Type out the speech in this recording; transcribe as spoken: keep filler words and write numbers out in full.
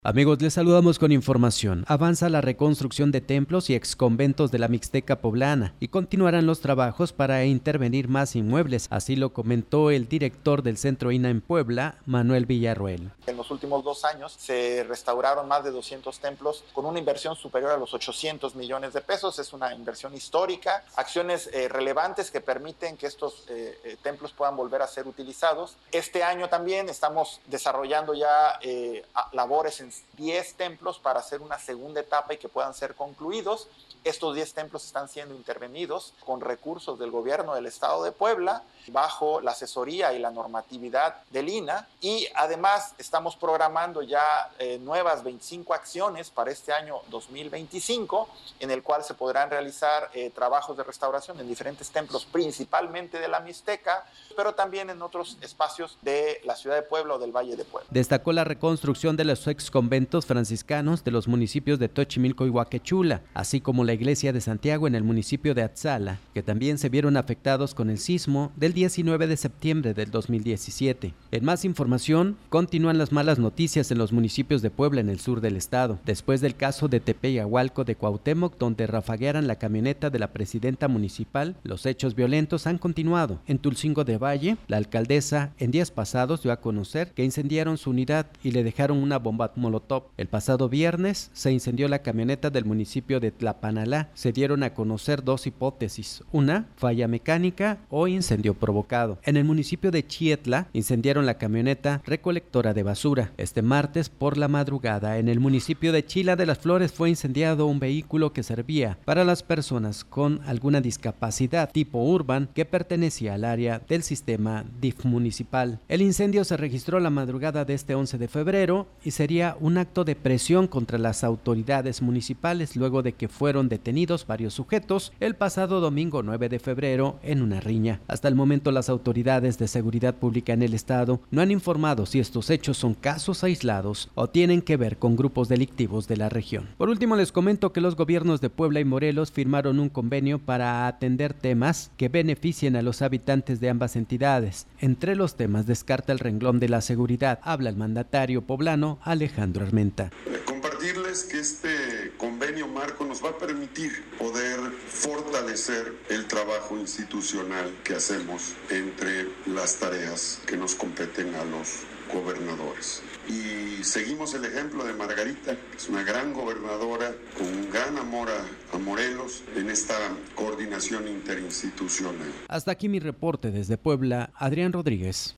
Amigos, les saludamos con información. Avanza la reconstrucción de templos y exconventos de la Mixteca poblana y continuarán los trabajos para intervenir más inmuebles. Así lo comentó el director del Centro I N A en Puebla, Manuel Villarroel. En los últimos dos años se restauraron más de doscientos templos con una inversión superior a los ochocientos millones de pesos. Es una inversión histórica, acciones eh, relevantes que permiten que estos eh, eh, templos puedan volver a ser utilizados. Este año también estamos desarrollando ya eh, labores en diez templos para hacer una segunda etapa y que puedan ser concluidos. Estos diez templos están siendo intervenidos con recursos del gobierno del estado de Puebla, bajo la asesoría y la normatividad del I N A, y además estamos programando ya eh, nuevas veinticinco acciones para este año dos mil veinticinco, en el cual se podrán realizar eh, trabajos de restauración en diferentes templos, principalmente de la Mixteca, pero también en otros espacios de la ciudad de Puebla o del Valle de Puebla. Destacó la reconstrucción de los exconventos franciscanos de los municipios de Tochimilco y Huaquechula, así como la iglesia de Santiago en el municipio de Atzala, que también se vieron afectados con el sismo del diecinueve de septiembre del dos mil diecisiete. En más información, continúan las malas noticias en los municipios de Puebla en el sur del estado, después del caso de Tepeyahualco de Cuauhtémoc, donde rafaguearan la camioneta de la presidenta municipal. Los hechos violentos han continuado. En Tulcingo de Valle, la alcaldesa en días pasados dio a conocer que incendiaron su unidad y le dejaron una bomba molotov. El pasado viernes se incendió la camioneta del municipio de Tlapanalá. Se dieron a conocer dos hipótesis: una, falla mecánica o incendio provocado. En el municipio de Chietla incendiaron la camioneta recolectora de basura. Este martes por la madrugada, en el municipio de Chila de las Flores, fue incendiado un vehículo que servía para las personas con alguna discapacidad tipo urban que pertenecía al área del sistema D I F municipal. El incendio se registró la madrugada de este once de febrero y sería un acto de presión contra las autoridades municipales luego de que fueron detenidos varios sujetos el pasado domingo nueve de febrero en una riña. Hasta el momento, las autoridades de seguridad pública en el estado no han informado si estos hechos son casos aislados o tienen que ver con grupos delictivos de la región. Por último, les comento que los gobiernos de Puebla y Morelos firmaron un convenio para atender temas que beneficien a los habitantes de ambas entidades. Entre los temas descarta el renglón de la seguridad. Habla el mandatario poblano Alejandro Armenta. Compartirles que este convenio marco nos va a permitir poder fortalecer el trabajo institucional que hacemos entre las tareas que nos competen a los gobernadores. Y seguimos el ejemplo de Margarita, que es una gran gobernadora con un gran amor a, a Morelos en esta coordinación interinstitucional. Hasta aquí mi reporte desde Puebla, Adrián Rodríguez.